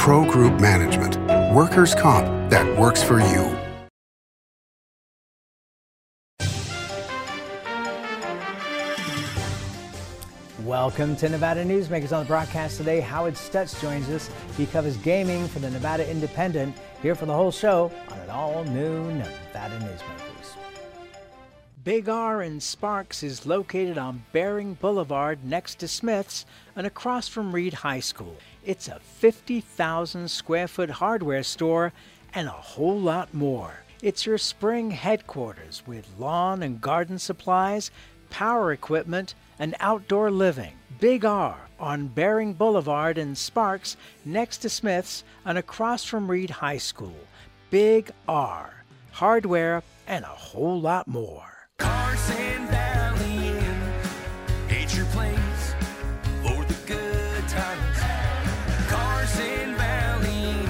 Pro Group Management. Workers' comp that works for you. Welcome to Nevada Newsmakers. On the broadcast today, Howard Stutz joins us. He covers gaming for the Nevada Independent, here for the whole show on an all-new Nevada Newsmakers. Big R in Sparks is located on Bering Boulevard next to Smith's and across from Reed High School. It's a 50,000 square foot hardware store and a whole lot more. It's your spring headquarters with lawn and garden supplies, power equipment, and outdoor living. Big R on Bering Boulevard in Sparks next to Smith's and across from Reed High School. Big R, hardware and a whole lot more. Carson Valley Inn, it's your place for the good times. Carson Valley Inn.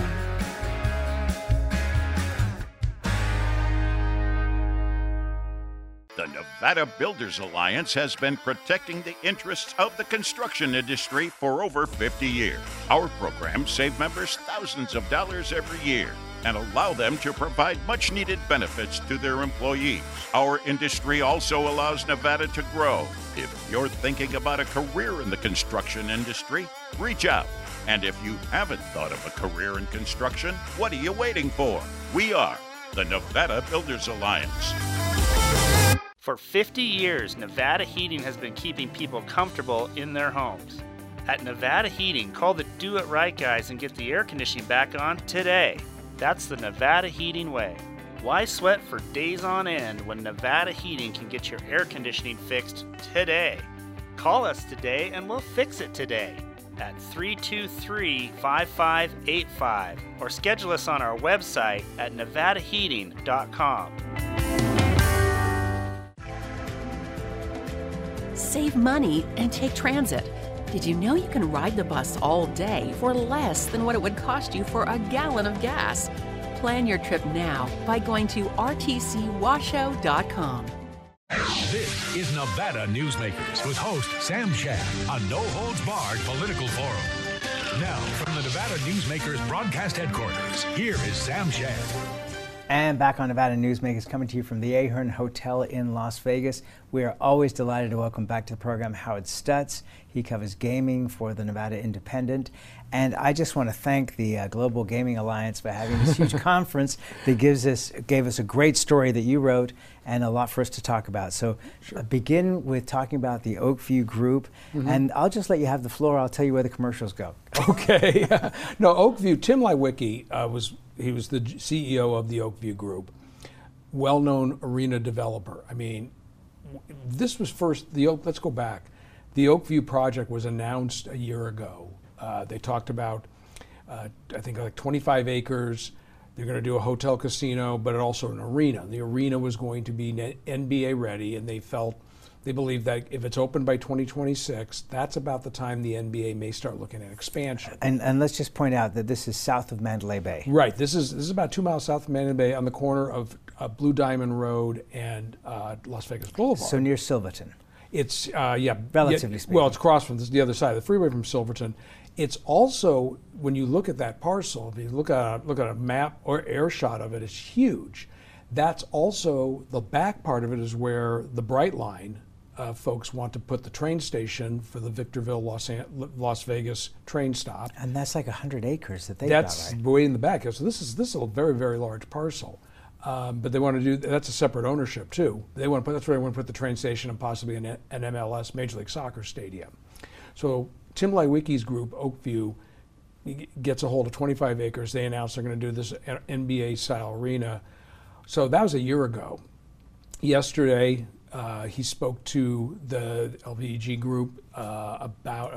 The Nevada Builders Alliance has been protecting the interests of the construction industry for over 50 years. Our programs save members thousands of dollars every year and allow them to provide much-needed benefits to their employees. Our industry also allows Nevada to grow. If you're thinking about a career in the construction industry, reach out. And if you haven't thought of a career in construction, what are you waiting for? We are the Nevada Builders Alliance. For 50 years, Nevada Heating has been keeping people comfortable in their homes. At Nevada Heating, call the Do It Right guys and get the air conditioning back on today. That's the Nevada Heating way. Why sweat for days on end when Nevada Heating can get your air conditioning fixed today? Call us today and we'll fix it today at 323-5585 or schedule us on our website at nevadaheating.com. Save money and take transit. Did you know you can ride the bus all day for less than what it would cost you for a gallon of gas? Plan your trip now by going to rtcwashoe.com. This is Nevada Newsmakers with host Sam Shad, a no-holds-barred political forum. Now, from the Nevada Newsmakers broadcast headquarters, here is Sam Shad. And back on Nevada Newsmakers, coming to you from the Ahern Hotel in Las Vegas. We are always delighted to welcome back to the program Howard Stutz. He covers gaming for the Nevada Independent. And I just want to thank the Global Gaming Alliance for having this huge conference that gave us a great story that you wrote and a lot for us to talk about. So begin with talking about the Oakview Group. And I'll just let you have the floor. I'll tell you where the commercials go. Okay. No, Oakview, Tim Lewicki was the CEO of the Oakview Group, well-known arena developer. I mean, this was first, let's go back. The Oakview project was announced a year ago. They talked about, I think, like 25 acres. They're going to do a hotel casino, but also an arena. The arena was going to be NBA ready, and they believe that if it's open by 2026, that's about the time the NBA may start looking at expansion. And let's just point out that this is south of Mandalay Bay. Right. This is about 2 miles south of Mandalay Bay on the corner of Blue Diamond Road and Las Vegas Boulevard. So near Silverton. It's, relatively speaking. Well, it's across from the other side of the freeway from Silverton. It's also, when you look at that parcel, if you look at a map or air shot of it, it's huge. That's also, the back part of it is where the Brightline folks want to put the train station for the Victorville, Las Vegas train stop. And that's like 100 acres that they've That's got, right? way in the back. So this is a very, very large parcel. But they want to do, that's a separate ownership too. That's where they want to put the train station and possibly an MLS, Major League Soccer stadium. So Tim Lewicki's group, Oakview, gets a hold of 25 acres. They announced they're going to do this NBA-style arena. So that was a year ago. Yesterday, he spoke to the LVGEA group about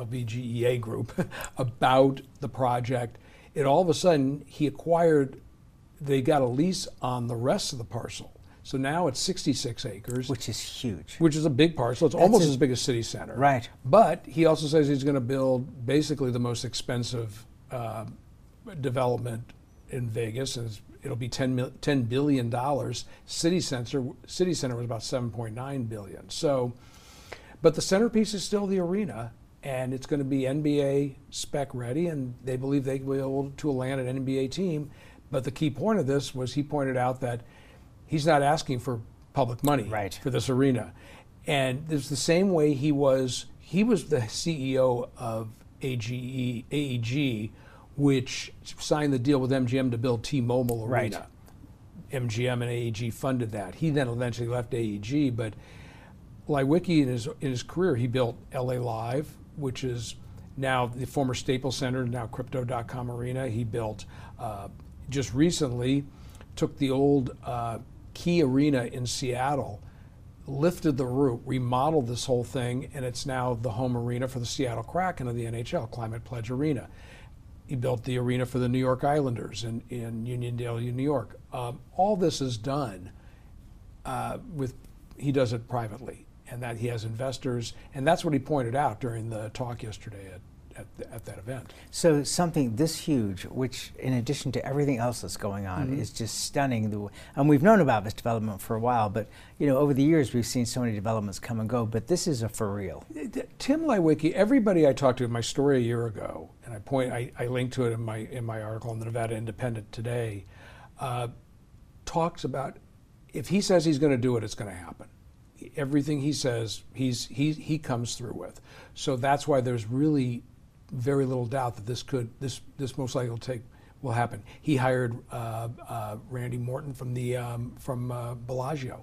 the project. And all of a sudden, they got a lease on the rest of the parcel. So now it's 66 acres. Which is huge. Which is a big parcel. It's almost as big as City Center. Right. But he also says he's going to build basically the most expensive development in Vegas. And it'll be $10 billion. City Center was about $7.9 billion. So, but the centerpiece is still the arena. and it's going to be NBA spec ready, and they believe they will be able to land an NBA team. But the key point of this was he pointed out that he's not asking for public money for this arena. And it's the same way he was the CEO of AEG, which signed the deal with MGM to build T-Mobile Arena. MGM and AEG funded that. He then eventually left AEG, but Leiweke in his career, he built LA Live, which is now the former Staples Center, now Crypto.com Arena. He built, just recently, took the old Key Arena in Seattle, lifted the roof, remodeled this whole thing, and it's now the home arena for the Seattle Kraken of the NHL, Climate Pledge Arena. He built the arena for the New York Islanders in Uniondale, New York. All this is done he does it privately, and that he has investors, and that's what he pointed out during the talk yesterday at that event. So something this huge, which in addition to everything else that's going on, is just stunning. And we've known about this development for a while, but over the years we've seen so many developments come and go, but this is a for real. Tim Leiweke, everybody I talked to in my story a year ago, and I linked to it in my article in the Nevada Independent today, talks about if he says he's going to do it, it's going to happen. Everything he says, he comes through with. So that's why there's really very little doubt that this most likely will happen. He hired Randy Morton from Bellagio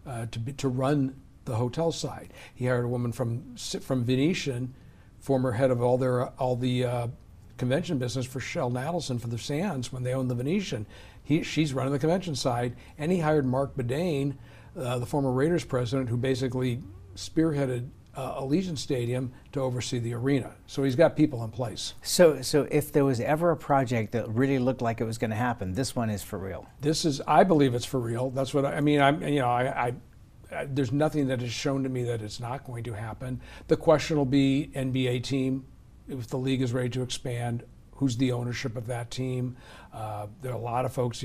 to run the hotel side. He hired a woman from Venetian, former head of all the convention business for Shell Nadelson for the Sands when they owned the Venetian. She's running the convention side, and he hired Mark Bedane, the former Raiders president, who basically spearheaded Allegiant Stadium to oversee the arena. So he's got people in place. So if there was ever a project that really looked like it was going to happen, this one is for real. I believe it's for real. That's what I mean. There's nothing that has shown to me that it's not going to happen. The question will be NBA team, if the league is ready to expand, who's the ownership of that team? There are a lot of folks,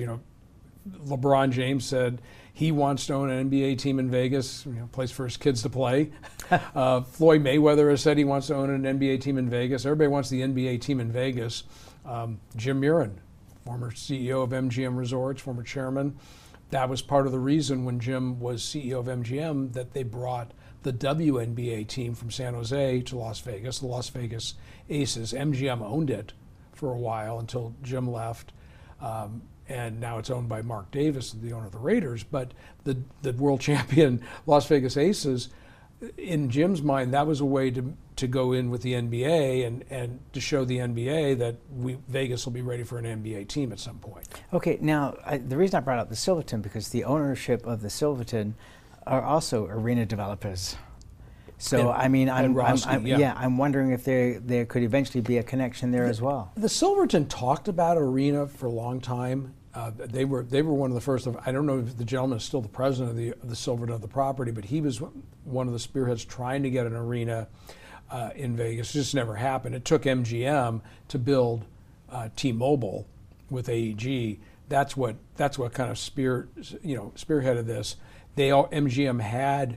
LeBron James said he wants to own an NBA team in Vegas, place for his kids to play. Floyd Mayweather has said he wants to own an NBA team in Vegas. Everybody wants the NBA team in Vegas. Jim Murin, former CEO of MGM Resorts, former chairman, that was part of the reason when Jim was CEO of MGM that they brought the WNBA team from San Jose to Las Vegas, the Las Vegas Aces. MGM owned it for a while until Jim left. And now it's owned by Mark Davis, the owner of the Raiders. But the world champion Las Vegas Aces, in Jim's mind, that was a way to go in with the NBA and to show the NBA that Vegas will be ready for an NBA team at some point. Okay, now the reason I brought up the Silverton, because the ownership of the Silverton are also arena developers. So I'm wondering if there could eventually be a connection there as well. The Silverton talked about arena for a long time. They were one of the first. I don't know if the gentleman is still the president of the Silverton of the property, but he was one of the spearheads trying to get an arena in Vegas. It just never happened. It took MGM to build T-Mobile with AEG. That's what kind of spearheaded this. MGM had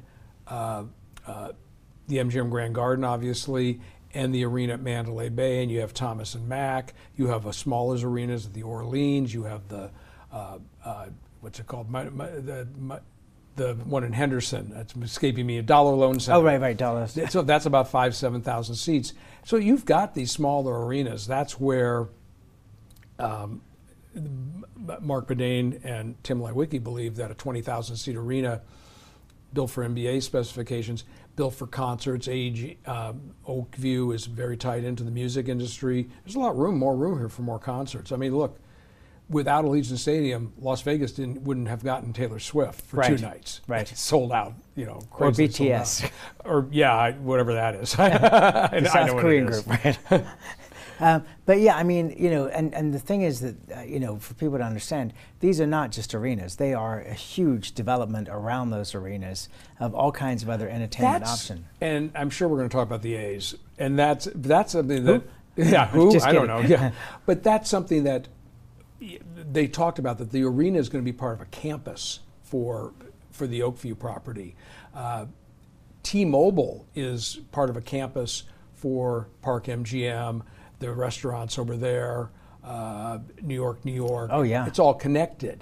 the MGM Grand Garden, obviously, and the arena at Mandalay Bay, and you have Thomas and Mack. You have smaller arenas at the Orleans. You have the what's it called? The one in Henderson. That's escaping me. A Dollar Loan Center. Oh, right, Dollar. So that's about 7,000 seats. So you've got these smaller arenas. That's where Mark Bedane and Tim Leiweke believe that a 20,000 seat arena built for NBA specifications, built for concerts. Oakview is very tied into the music industry. There's a lot of more room here for more concerts. I mean, look, without Allegiant Stadium, Las Vegas wouldn't have gotten Taylor Swift for 2 nights. Right. It sold out, or BTS. Or, whatever that is. The South Korean group, right? But yeah, I mean, and the thing is that, for people to understand, these are not just arenas. They are a huge development around those arenas of all kinds of other entertainment options. And I'm sure we're going to talk about the A's. And that's something that, who? I don't know. Yeah. But that's something that they talked about, that the arena is going to be part of a campus for the Oakview property. T-Mobile is part of a campus for Park MGM, the restaurants over there, New York. Oh, yeah. It's all connected.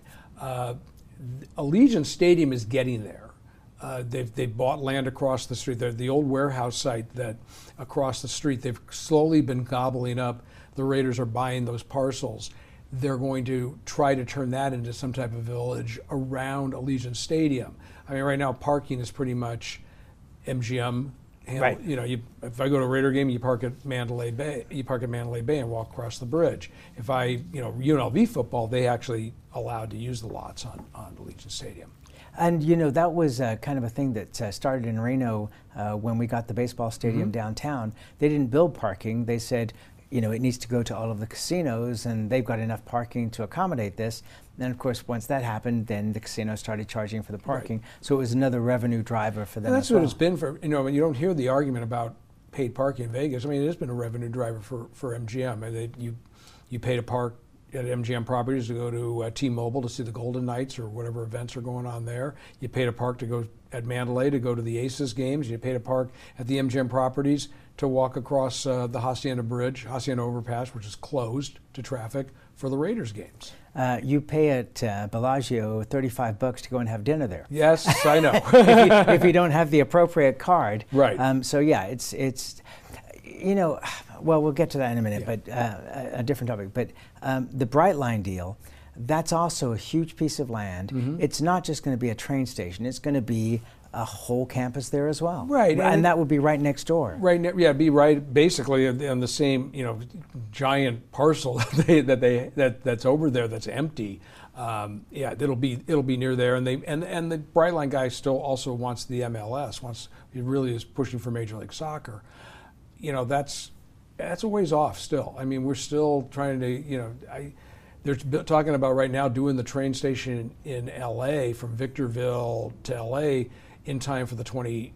Allegiant Stadium is getting there. They've bought land across the street. The old warehouse site that across the street, they've slowly been gobbling up. The Raiders are buying those parcels. They're going to try to turn that into some type of village around Allegiant Stadium. I mean, right now parking is pretty much MGM. Right. You know, if I go to a Raider game, you park at Mandalay Bay. You park at Mandalay Bay and walk across the bridge. If UNLV football, they actually allowed to use the lots on Allegiant Stadium. And you know, that was kind of a thing that started in Reno when we got the baseball stadium downtown. They didn't build parking. They said, you know, it needs to go to all of the casinos, and they've got enough parking to accommodate this. And of course, once that happened, then the casino started charging for the parking. Right. So it was another revenue driver for them. And that's what it's been for. You know, you don't hear the argument about paid parking in Vegas. I mean, it has been a revenue driver for MGM. I mean, you pay to park at MGM properties to go to T-Mobile to see the Golden Knights or whatever events are going on there. You pay to park to go at Mandalay to go to the Aces games. You pay to park at the MGM properties to walk across the Hacienda Bridge, Hacienda Overpass, which is closed to traffic for the Raiders games. You pay at Bellagio $35 to go and have dinner there. Yes, I know. if you don't have the appropriate card. Right. So yeah, it's you know, well, we'll get to that in a minute, but a different topic. But the Brightline deal, that's also a huge piece of land. It's not just going to be a train station. It's going to be a whole campus there as well. Right. And that would be right next door. Right. Yeah, be right basically on the same, you know, giant parcel that's over there that's empty. Yeah, it'll be near there, and the Brightline guy still also wants the MLS. He really is pushing for Major League Soccer. You know, that's a ways off still. I mean, we're still trying to, you know, they're talking about right now doing the train station in LA from Victorville to LA in time for the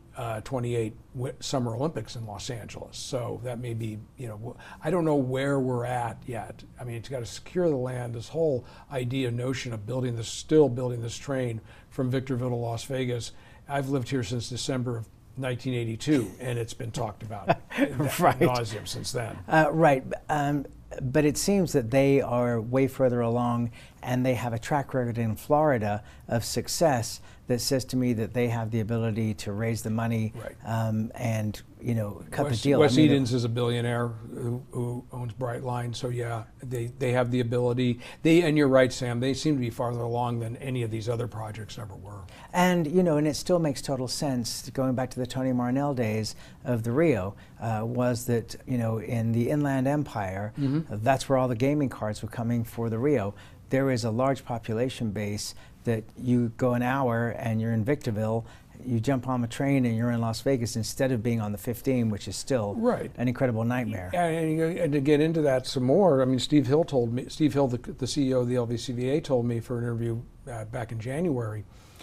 2028 Summer Olympics in Los Angeles. So that may be, you know, I don't know where we're at yet. I mean, it's got to secure the land. This whole notion of still building this train from Victorville to Las Vegas. I've lived here since December of 1982, and it's been talked about right. ad nauseum since then. Right. But it seems that they are way further along, and they have a track record in Florida of success that says to me that they have the ability to raise the money and, you know, cut the deal. Wes Edens is a billionaire who owns Brightline, so yeah, they have the ability. And you're right, Sam, they seem to be farther along than any of these other projects ever were. And, you know, and it still makes total sense, going back to the Tony Marnell days of the Rio, was that, you know, in the Inland Empire, that's where all the gaming cards were coming for the Rio. There is a large population base that you go an hour and you're in Victorville, you jump on a train and you're in Las Vegas instead of being on the 15, which is still an incredible nightmare. And to get into that some more, I mean, Steve Hill, the CEO of the LVCVA, told me for an interview back in January,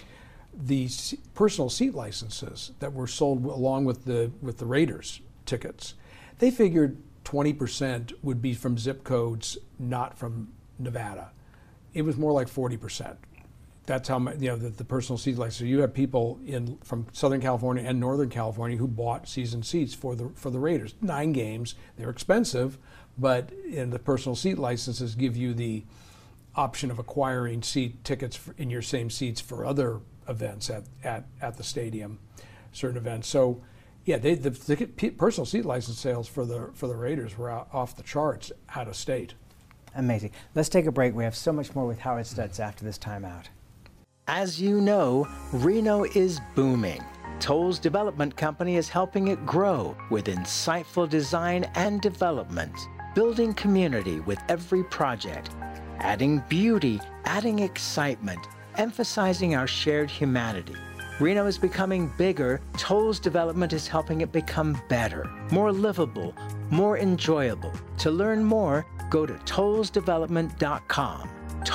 the personal seat licenses that were sold along with the Raiders tickets, they figured 20% would be from zip codes not from Nevada. It was more like 40%. That's how, you know, the personal seat license. So you have people from Southern California and Northern California who bought season seats for the Raiders. 9 games. They're expensive, but the personal seat licenses give you the option of acquiring tickets in your same seats for other events at the stadium, certain events. So, yeah, the personal seat license sales for the Raiders were off the charts out of state. Amazing. Let's take a break. We have so much more with Howard Stutz after this timeout. As you know, Reno is booming. Toll's Development Company is helping it grow with insightful design and development, building community with every project, adding beauty, adding excitement, emphasizing our shared humanity. Reno is becoming bigger. Toll's Development is helping it become better, more livable, more enjoyable. To learn more, go to tollsdevelopment.com.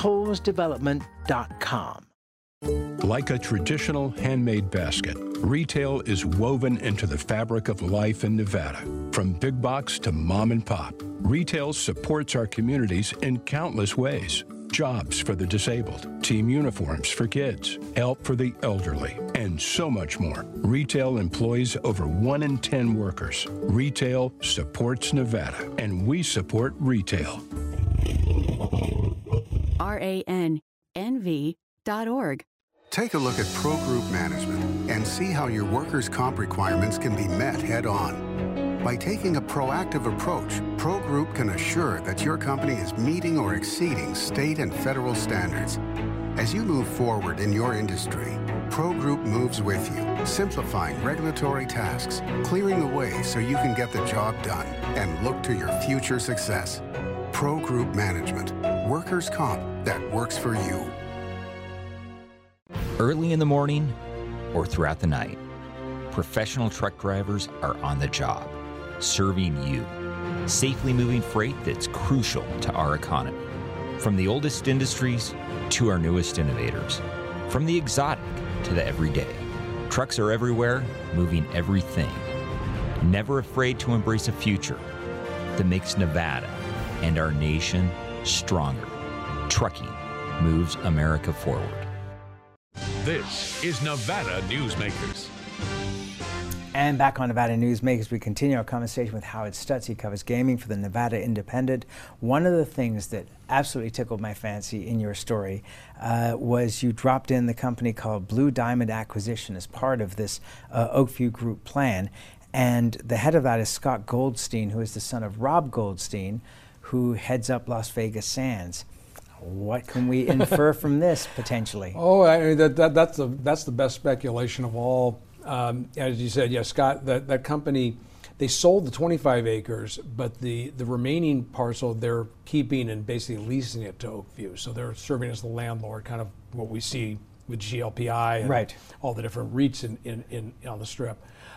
tollsdevelopment.com. Like a traditional handmade basket, retail is woven into the fabric of life in Nevada. From big box to mom and pop, retail supports our communities in countless ways. jobs for the disabled, team uniforms for kids, help for the elderly, and so much more. Retail employs over 1 in 10 workers. Retail supports Nevada, and we support retail. RANNV.org. Take a look at Pro Group Management and see how your workers' comp requirements can be met head-on. By taking a proactive approach, Pro Group can assure that your company is meeting or exceeding state and federal standards. As you move forward in your industry, Pro Group moves with you, simplifying regulatory tasks, clearing the way so you can get the job done and look to your future success. Pro Group Management, workers' comp that works for you. Early in the morning or throughout the night, professional truck drivers are on the job, serving you, safely moving freight that's crucial to our economy. From the oldest industries to our newest innovators, from the exotic to the everyday, trucks are everywhere, moving everything. Never afraid to embrace a future that makes Nevada and our nation stronger. Trucking moves America forward. This is Nevada Newsmakers. And back on Nevada Newsmakers, we continue our conversation with Howard Stutz. He covers gaming for the Nevada Independent. One of the things that absolutely tickled my fancy in your story was you dropped in the company called Blue Diamond Acquisition as part of this Oakview Group plan. And the head of that is Scott Goldstein, who is the son of Rob Goldstein, who heads up Las Vegas Sands. What can we infer from this potentially? Oh, I mean, that's the best speculation of all. As you said, yeah, Scott, that company, they sold the 25 acres, but the remaining parcel they're keeping and basically leasing it to Oakview. So they're serving as the landlord, kind of what we see with GLPI and right. all the different REITs on the Strip.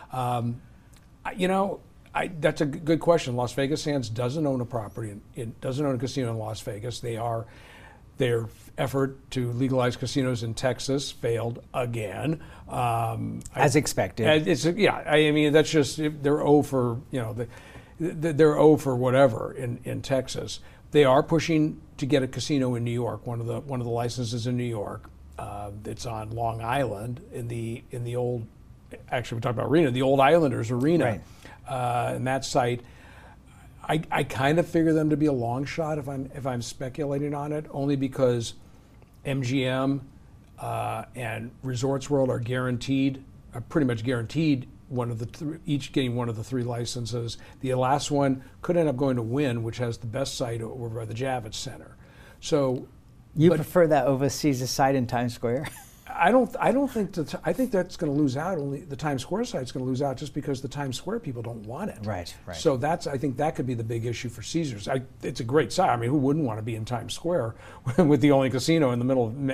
That's a good question. Las Vegas Sands doesn't own a property, it doesn't own a casino in Las Vegas. Their effort to legalize casinos in Texas failed again. As expected. That's just, they're 0 for, they're 0 for whatever in Texas. They are pushing to get a casino in New York, one of the licenses in New York. It's on Long Island in the old, actually we're talking about arena, the old Islanders Arena. Right. And that site, I kind of figure them to be a long shot if I'm speculating on it, only because MGM and Resorts World are pretty much guaranteed each getting one of the 3 licenses. The last one could end up going to Wynn, which has the best site over by the Javits Center. So you prefer that over Caesars site in Times Square? I don't think I think that's going to lose out. Only the Times Square site's going to lose out just because the Times Square people don't want it. Right. So I think that could be the big issue for Caesars. It's a great site. I mean, who wouldn't want to be in Times Square with the only casino in the middle of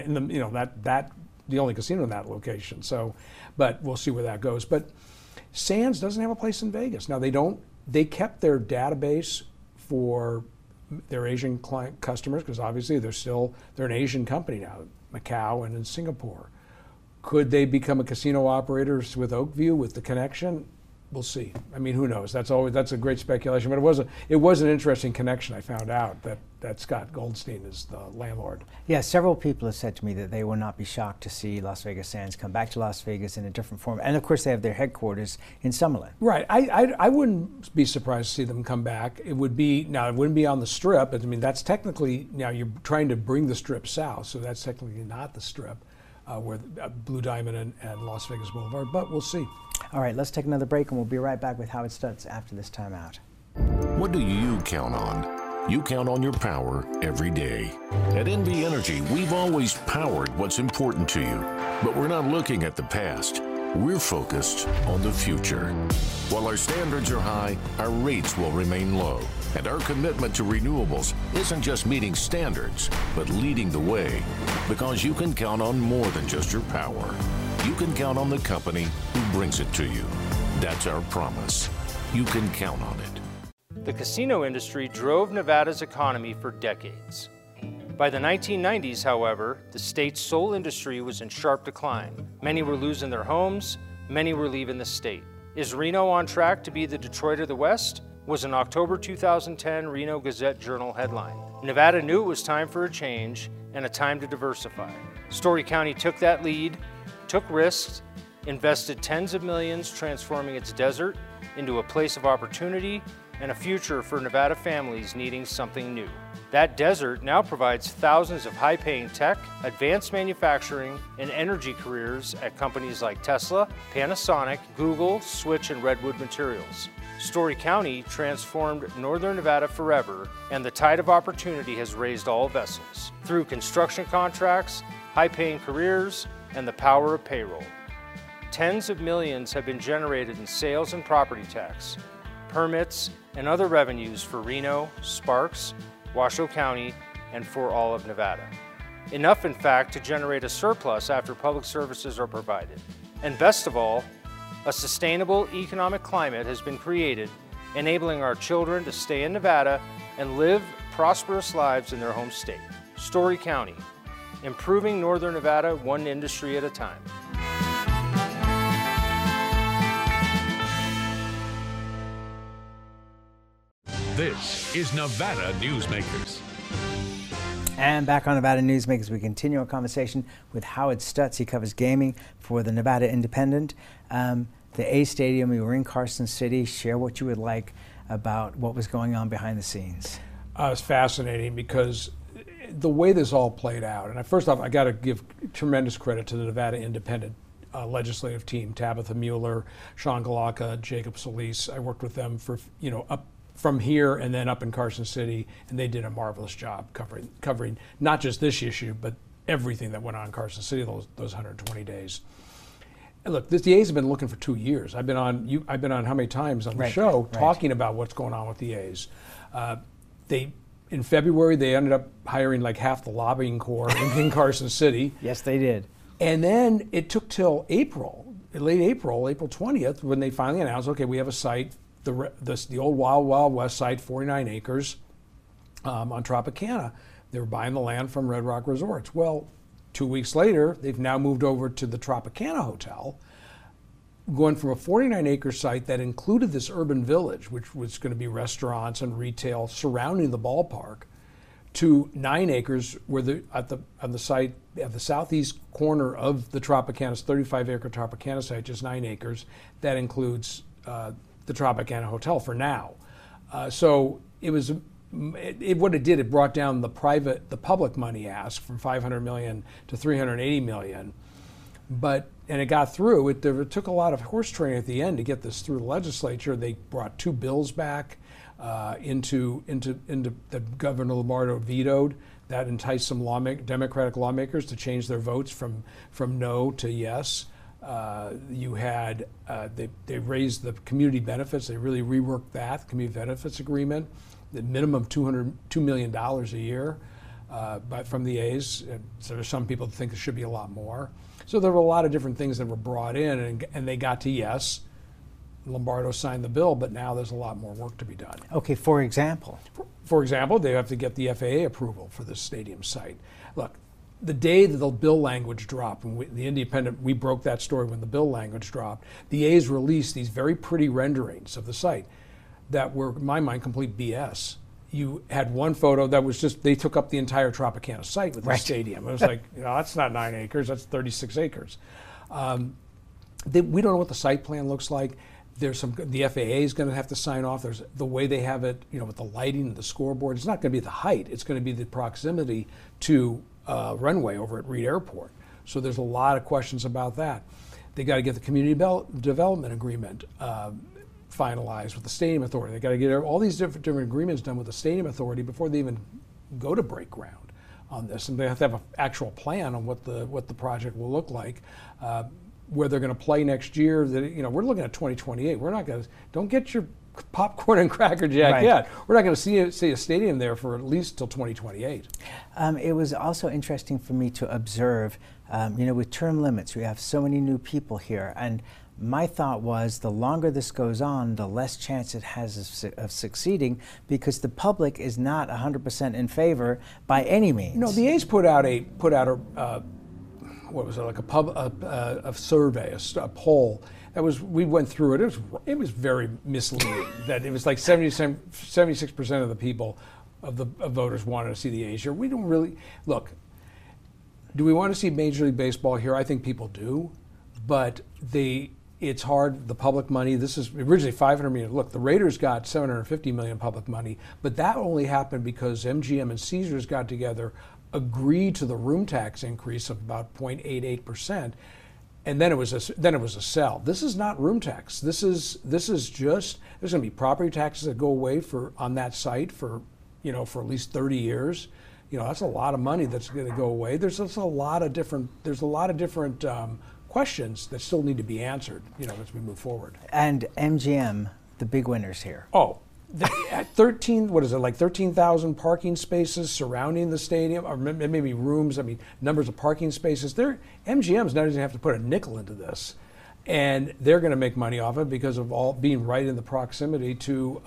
the only casino in that location. So, but we'll see where that goes. But Sands doesn't have a place in Vegas now. They kept their database for their Asian client customers because obviously they're an Asian company now. Macau and in Singapore. Could they become a casino operator with Oakview with the connection? We'll see. I mean, who knows? That's a great speculation, but it was an interesting connection. I found out that Scott Goldstein is the landlord. Yeah, several people have said to me that they will not be shocked to see Las Vegas Sands come back to Las Vegas in a different form, and of course they have their headquarters in Summerlin. Right. I wouldn't be surprised to see them come back. It wouldn't be on the Strip. I mean, that's technically now you're trying to bring the Strip south, so that's technically not the Strip. Where Blue Diamond and Las Vegas Boulevard, but we'll see. All right, let's take another break and we'll be right back with Howard Stutz after this timeout. What do you count on? You count on your power every day. At NV Energy, we've always powered what's important to you, but we're not looking at the past. We're focused on the future. While our standards are high, our rates will remain low. And our commitment to renewables isn't just meeting standards, but leading the way. Because you can count on more than just your power. You can count on the company who brings it to you. That's our promise. You can count on it. The casino industry drove Nevada's economy for decades. By the 1990s, however, the state's sole industry was in sharp decline. Many were losing their homes, many were leaving the state. Is Reno on track to be the Detroit of the West? was an October 2010 Reno Gazette-Journal headline. Nevada knew it was time for a change and a time to diversify. Story County took that lead, took risks, invested tens of millions transforming its desert into a place of opportunity and a future for Nevada families needing something new. That desert now provides thousands of high-paying tech, advanced manufacturing, and energy careers at companies like Tesla, Panasonic, Google, Switch, and Redwood Materials. Story County transformed Northern Nevada forever, and the tide of opportunity has raised all vessels through construction contracts, high-paying careers, and the power of payroll. Tens of millions have been generated in sales and property tax, permits, and other revenues for Reno, Sparks, Washoe County, and for all of Nevada. Enough, in fact, to generate a surplus after public services are provided. And best of all, a sustainable economic climate has been created, enabling our children to stay in Nevada and live prosperous lives in their home state. Story County, improving Northern Nevada one industry at a time. This is Nevada Newsmakers. And back on Nevada Newsmakers, we continue our conversation with Howard Stutz. He covers gaming for the Nevada Independent. The A Stadium, you were in Carson City. Share what you would like about what was going on behind the scenes. It's fascinating because the way this all played out, and first off, I got to give tremendous credit to the Nevada Independent legislative team, Tabitha Mueller, Sean Galaka, Jacob Solis. I worked with them for, up from here and then up in Carson City, and they did a marvelous job covering not just this issue, but everything that went on in Carson City those 120 days. And look, the A's have been looking for 2 years. I've been on how many times on the show talking about what's going on with the A's. In February, they ended up hiring like half the lobbying corps in Carson City. Yes, they did. And then it took till late April 20th, when they finally announced, okay, we have a site, the old Wild Wild West site, 49 acres on Tropicana. They were buying the land from Red Rock Resorts. Well, 2 weeks later, they've now moved over to the Tropicana Hotel, going from a 49-acre site that included this urban village, which was going to be restaurants and retail surrounding the ballpark, to 9 acres, where on the site at the southeast corner of the Tropicana's 35-acre Tropicana site, just 9 acres. That includes the Tropicana Hotel for now. So it was. What it did, it brought down the public money ask from $500 million to $380 million, and it got through. It took a lot of horse trading at the end to get this through the legislature. They brought 2 bills back into that Governor Lombardo vetoed. That enticed some Democratic lawmakers to change their votes from no to yes. You had they raised the community benefits. They really reworked that community benefits agreement. The minimum $2 million a year, but from the A's. So there's some people that think there should be a lot more. So there were a lot of different things that were brought in, and they got to yes. Lombardo signed the bill, but now there's a lot more work to be done. Okay, for example? For example, they have to get the FAA approval for this stadium site. Look, the day that the bill language dropped, and the Independent, we broke that story when the bill language dropped, the A's released these very pretty renderings of the site that were, in my mind, complete BS. You had one photo that was just, they took up the entire Tropicana site with the stadium. It was like, that's not 9 acres, that's 36 acres. We don't know what the site plan looks like. The FAA is going to have to sign off. There's the way they have it, with the lighting and the scoreboard. It's not going to be the height. It's going to be the proximity to runway over at Reed Airport. So there's a lot of questions about that. They got to get the community development agreement finalized with the Stadium Authority. They got to get all these different agreements done with the Stadium Authority before they even go to break ground on this. And they have to have an actual plan on what the project will look like. Where they're going to play next year. We're looking at 2028. We're not going to. Don't get your popcorn and Cracker Jack yet. We're not going to see a stadium there for at least till 2028. It was also interesting for me to observe. With term limits, we have so many new people here, and my thought was the longer this goes on, the less chance it has of succeeding, because the public is not 100% in favor by any means. No, the A's put out a what was it, like a survey, a poll, we went through it. It was very misleading that it was like 76% of the people of voters wanted to see the A's here. We don't really look. Do we want to see Major League Baseball here? I think people do, but it's hard. The public money. This is originally $500 million. Look, the Raiders got $750 million public money, but that only happened because MGM and Caesars got together, agreed to the room tax increase of about 0.88%, and then it was a sell. This is not room tax. This is just there's going to be property taxes that go away on that site for at least 30 years. That's a lot of money that's going to go away. There's just a lot of different questions that still need to be answered, as we move forward. And MGM, the big winners here. Oh, at 13,000 parking spaces surrounding the stadium, or maybe rooms, numbers of parking spaces. MGM's not even have to put a nickel into this. And they're going to make money off it because of all being right in the proximity to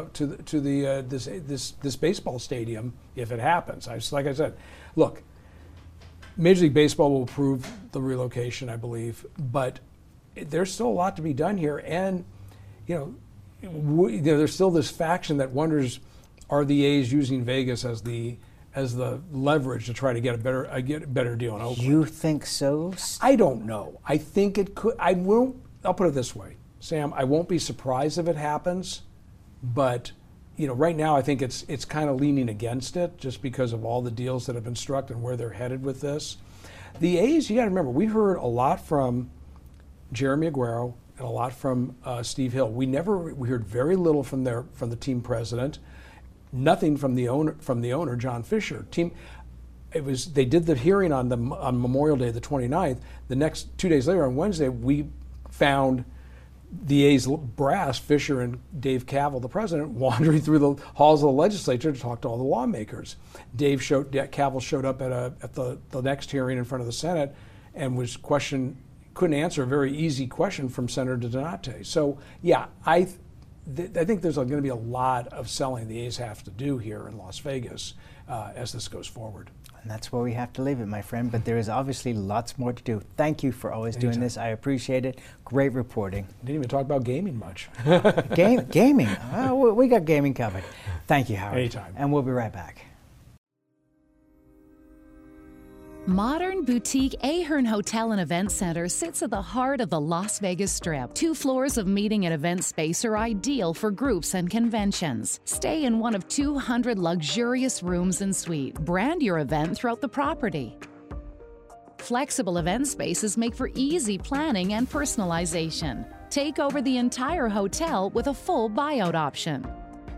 this baseball stadium if it happens. Like I said, look, Major League Baseball will approve the relocation, I believe, but there's still a lot to be done here. And there's still this faction that wonders, are the A's using Vegas as the leverage to try to get a better deal in Oakland? You think so? I don't know. I think it could. I'll put it this way, Sam. I won't be surprised if it happens, but right now I think it's kind of leaning against it just because of all the deals that have been struck and where they're headed with this. The A's, you got to remember, we heard a lot from Jeremy Aguero and a lot from Steve Hill. We heard very little from the team president. Nothing from the owner, John Fisher. They did the hearing on Memorial Day, the 29th. The next 2 days later, on Wednesday, we found the A's brass, Fisher and Dave Cavill, the president, wandering through the halls of the legislature to talk to all the lawmakers. Cavill showed up at the next hearing in front of the Senate and couldn't answer a very easy question from Senator Donate. So yeah, I think there's going to be a lot of selling the A's have to do here in Las Vegas as this goes forward. And that's where we have to leave it, my friend. But there is obviously lots more to do. Thank you for always doing this. I appreciate it. Great reporting. Didn't even talk about gaming much. Gaming. We got gaming covered. Thank you, Howard. Anytime. And we'll be right back. Modern boutique Ahern Hotel and Event Center sits at the heart of the Las Vegas Strip. 2 floors of meeting and event space are ideal for groups and conventions. Stay in one of 200 luxurious rooms and suites. Brand your event throughout the property. Flexible event spaces make for easy planning and personalization. Take over the entire hotel with a full buyout option.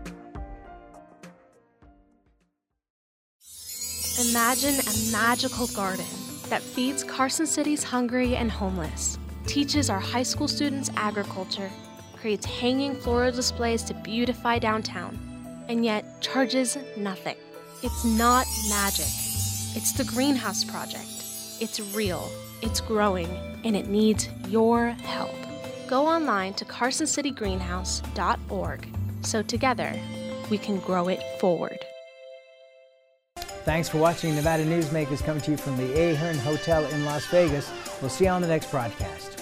Imagine a magical garden that feeds Carson City's hungry and homeless, teaches our high school students agriculture, creates hanging floral displays to beautify downtown, and yet charges nothing. It's not magic. It's the Greenhouse Project. It's real, it's growing, and it needs your help. Go online to carsоncitygreenhouse.org so together we can grow it forward. Thanks for watching Nevada Newsmakers, coming to you from the Ahern Hotel in Las Vegas. We'll see you on the next broadcast.